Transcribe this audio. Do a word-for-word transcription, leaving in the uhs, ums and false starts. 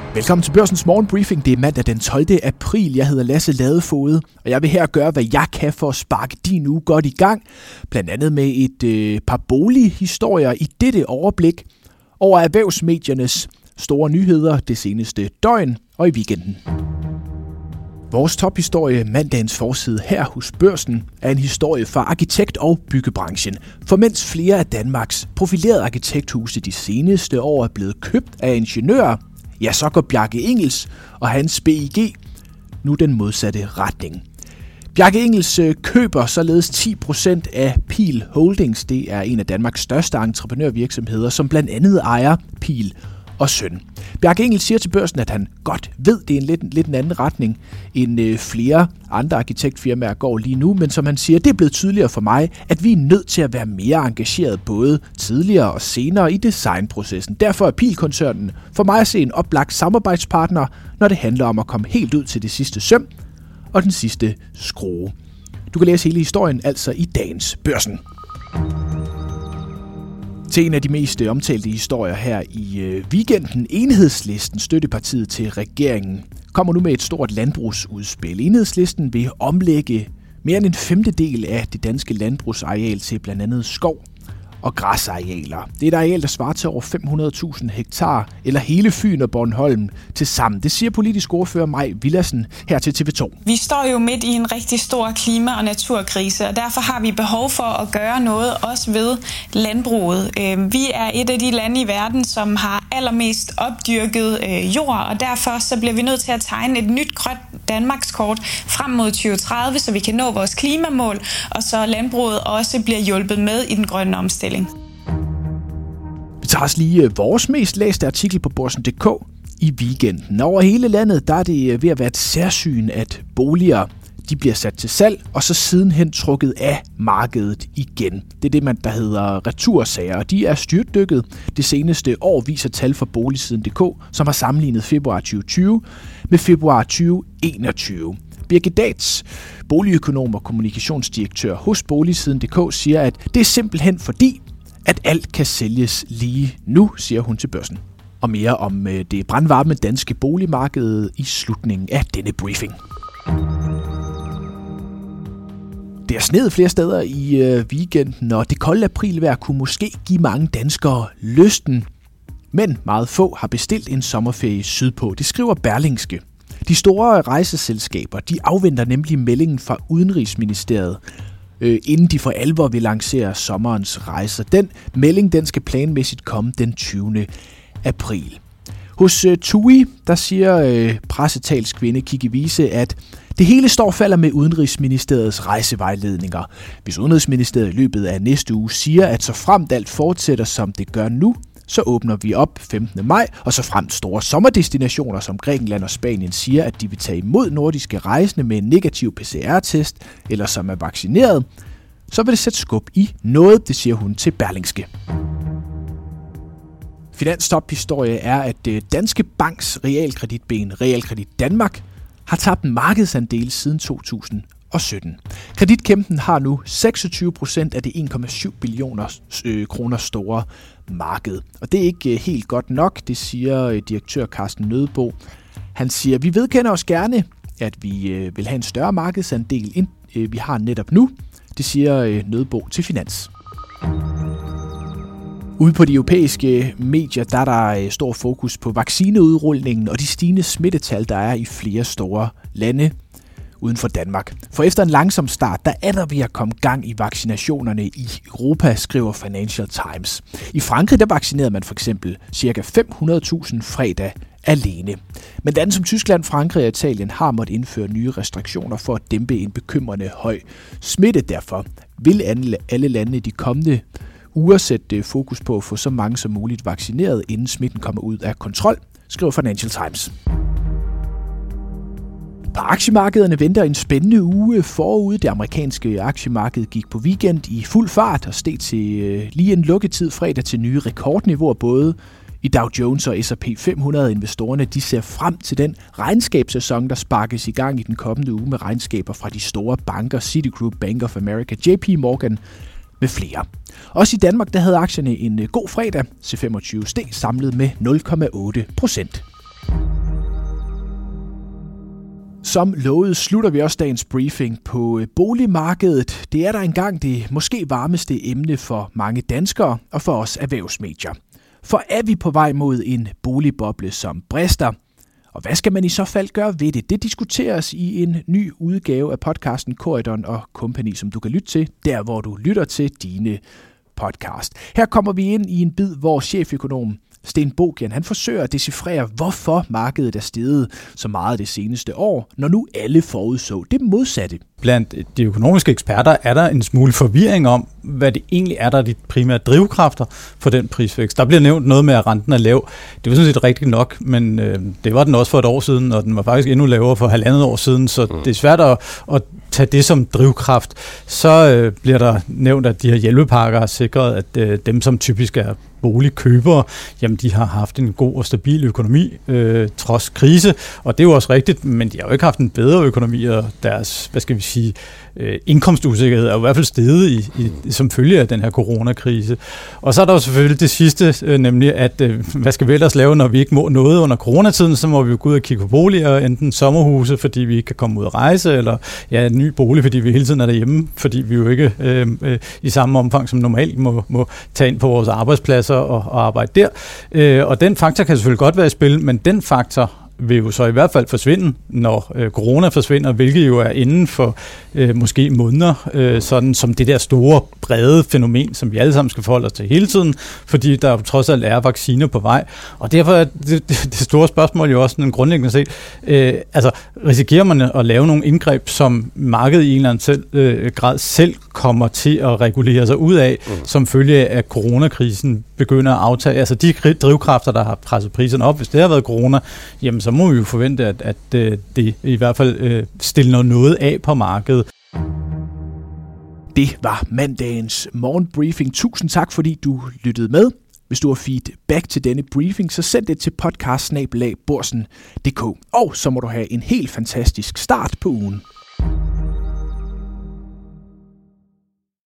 Velkommen til Børsens morgenbriefing. Det er mandag den tolvte april. Jeg hedder Lasse Ladefoged, og jeg vil her gøre, hvad jeg kan for at sparke din uge godt i gang. Blandt andet med et øh, par bolighistorier i dette overblik over erhvervsmediernes store nyheder det seneste døgn og i weekenden. Vores tophistorie, mandagens forside her hos Børsen, er en historie fra arkitekt- og byggebranchen. For mens flere af Danmarks profilerede arkitekthuse de seneste år er blevet købt af ingeniører, ja, så går Bjarke Ingels og hans B I G nu den modsatte retning. Bjarke Ingels køber således ti procent af Pihl Holdings. Det er en af Danmarks største entreprenørvirksomheder, som blandt andet ejer Pihl og Søn. Bjarke Ingels siger til Børsen, at han godt ved, det er en lidt, lidt en anden retning, end øh, flere andre arkitektfirmaer går lige nu, men som han siger, det er blevet tydeligere for mig, at vi er nødt til at være mere engageret både tidligere og senere i designprocessen. Derfor er Pihl-koncernen for mig at se en oplagt samarbejdspartner, når det handler om at komme helt ud til det sidste søm og den sidste skrue. Du kan læse hele historien altså i dagens Børsen. Til en af de mest omtalte historier her i weekenden. Enhedslisten, støttepartiet til regeringen, kommer nu med et stort landbrugsudspil. Enhedslisten vil omlægge mere end en femtedel af det danske landbrugsareal til blandt andet skov og græsarealer. Det er et areal, der svarer til over fem hundrede tusind hektar, eller hele Fyn og Bornholm til sammen. Det siger politisk ordfører Mai Villadsen her til T V to. Vi står jo midt i en rigtig stor klima- og naturkrise, og derfor har vi behov for at gøre noget også ved landbruget. Vi er et af de lande i verden, som har allermest opdyrket jord, og derfor så bliver vi nødt til at tegne et nyt grønt Danmarkskort frem mod tyve tredive, så vi kan nå vores klimamål, og så landbruget også bliver hjulpet med i den grønne omstilling. Vi tager os lige vores mest læste artikel på Børsen punktum d k i weekenden. Over hele landet der er det ved at være et særsyn, at boliger de bliver sat til salg, og så sidenhen trukket af markedet igen. Det er det, man der hedder retursager, og de er styrtdykket. Det seneste år viser tal fra Boligsiden punktum d k, som har sammenlignet februar tyve tyve med februar tyve enogtyve. Birgit Daetz, boligøkonom og kommunikationsdirektør hos Boligsiden punktum d k, siger, at det er simpelthen fordi, at alt kan sælges lige nu, siger hun til Børsen. Og mere om det brandvarme danske boligmarked i slutningen af denne briefing. Det er sneet flere steder i weekenden, og det kolde aprilvejr kunne måske give mange danskere lysten. Men meget få har bestilt en sommerferie sydpå. Det skriver Berlingske. De store rejseselskaber de afventer nemlig meldingen fra Udenrigsministeriet, øh, inden de for alvor vil lancere sommerens rejser. Den melding den skal planmæssigt komme den tyvende april. Hos øh, T U I der siger øh, pressetalskvinde Kikki Wiese, at det hele står og falder med Udenrigsministeriets rejsevejledninger. Hvis Udenrigsministeriet i løbet af næste uge siger, at så fremt alt fortsætter som det gør nu, så åbner vi op femtende maj, og så fremt store sommerdestinationer som Grækenland og Spanien siger, at de vil tage imod nordiske rejsende med en negativ P C R-test, eller som er vaccineret, så vil det sætte skub i noget, det siger hun til Berlingske. Finanstophistorie er, at Danske Banks realkreditben Realkredit Danmark har tabt en markedsandel siden to tusind og sytten. Kreditkæmpen har nu seksogtyve procent af det en komma syv billioner øh, kroner store marked. Og det er ikke øh, helt godt nok, det siger øh, direktør Carsten Nødebo. Han siger, vi vedkender os gerne, at vi øh, vil have en større markedsandel, end øh, vi har netop nu. Det siger øh, Nødebo til Finans. Ude på de europæiske medier, der er der stor fokus på vaccineudrulningen og de stigende smittetal, der er i flere store lande uden for Danmark. For efter en langsom start, der er der ved at komme gang i vaccinationerne i Europa, skriver Financial Times. I Frankrig, der vaccinerede man for eksempel ca. fem hundrede tusind fredag alene. Men lande som Tyskland, Frankrig og Italien har måttet indføre nye restriktioner for at dæmpe en bekymrende høj smitte. Derfor vil alle lande i de kommende uger sætte fokus på at få så mange som muligt vaccineret, inden smitten kommer ud af kontrol, skriver Financial Times. På aktiemarkederne venter en spændende uge forude. Det amerikanske aktiemarked gik på weekend i fuld fart og steg til øh, lige en lukketid fredag til nye rekordniveauer, både i Dow Jones og S og P fem hundrede. Investorerne de ser frem til den regnskabssæson, der sparkes i gang i den kommende uge med regnskaber fra de store banker, Citigroup, Bank of America, J P Morgan med flere. Også i Danmark der havde aktierne en god fredag. C femogtyve steg samlet med nul komma otte procent. Som lovet slutter vi også dagens briefing på boligmarkedet. Det er der engang det måske varmeste emne for mange danskere og for os erhvervsmedier. For er vi på vej mod en boligboble, som brister? Og hvad skal man i så fald gøre ved det? Det diskuteres i en ny udgave af podcasten Corydon og Company, som du kan lytte til, der hvor du lytter til dine podcast. Her kommer vi ind i en bid, hvor cheføkonom Sten Bogian, han forsøger at decifrere, hvorfor markedet er steget så meget det seneste år, når nu alle forudså det modsatte. Blandt de økonomiske eksperter er der en smule forvirring om, hvad det egentlig er, der er de primære drivkræfter for den prisvækst. Der bliver nævnt noget med, at renten er lav. Det var sådan set rigtigt nok, men øh, det var den også for et år siden, og den var faktisk endnu lavere for halvandet år siden, så mm. det er svært at, at tage det som drivkraft. Så øh, bliver der nævnt, at de her hjælpepakker har sikret, at øh, dem, som typisk er boligkøbere, jamen de har haft en god og stabil økonomi øh, trods krise, og det er jo også rigtigt, men de har jo ikke haft en bedre økonomi, og deres, hvad skal vi sige, øh, indkomstusikkerhed er jo i hvert fald steget i, i, som følge af den her coronakrise. Og så er der jo selvfølgelig det sidste, øh, nemlig at øh, hvad skal vi ellers lave, når vi ikke må noget under coronatiden, så må vi jo gå ud og kigge på boliger, enten sommerhuse, fordi vi ikke kan komme ud og rejse, eller ja, en ny bolig, fordi vi hele tiden er derhjemme, fordi vi jo ikke øh, øh, i samme omfang som normalt må, må tage ind på vores arbejdspladser og, og arbejde der. Øh, og den faktor kan selvfølgelig godt være i spil, men den faktor vil jo så i hvert fald forsvinde, når øh, corona forsvinder, hvilket jo er inden for øh, måske måneder, øh, sådan som det der store, brede fænomen, som vi alle sammen skal forholde os til hele tiden, fordi der jo trods alt er vacciner på vej. Og derfor er det, det, det store spørgsmål jo også en grundlæggende set, øh, altså risikerer man at lave nogle indgreb, som markedet i en eller anden selv, øh, grad selv kommer til at regulere sig ud af, mm. som følge af, at coronakrisen begynder at aftage. Altså de drivkræfter, der har presset priserne op, hvis det har været corona, jamen så må vi jo forvente, at, at det i hvert fald øh, stiller noget af på markedet. Det var mandagens morgenbriefing. Tusind tak, fordi du lyttede med. Hvis du har feedback til denne briefing, så send det til podcast bindestreg borsen punktum d k. Og så må du have en helt fantastisk start på ugen.